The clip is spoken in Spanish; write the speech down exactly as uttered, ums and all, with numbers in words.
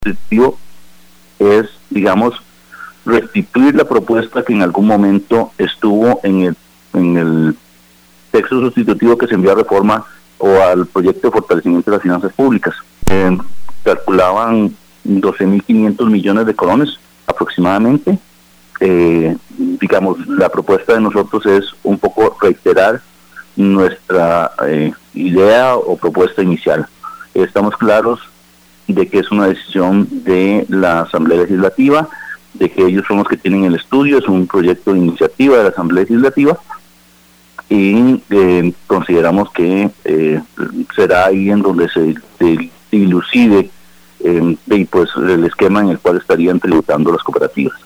sustitutivo es, digamos, restituir la propuesta que en algún momento estuvo en el, en el texto sustitutivo que se envió a reforma o al proyecto de fortalecimiento de las finanzas públicas. Eh, calculaban doce mil quinientos millones de colones aproximadamente. Eh, digamos, la propuesta de nosotros es un poco reiterar nuestra eh, idea o propuesta inicial. Estamos claros de que es una decisión de la Asamblea Legislativa, de que ellos son los que tienen el estudio, es un proyecto de iniciativa de la Asamblea Legislativa, y eh, consideramos que eh, será ahí en donde se, se dilucide eh, y pues el esquema en el cual estarían tributando las cooperativas.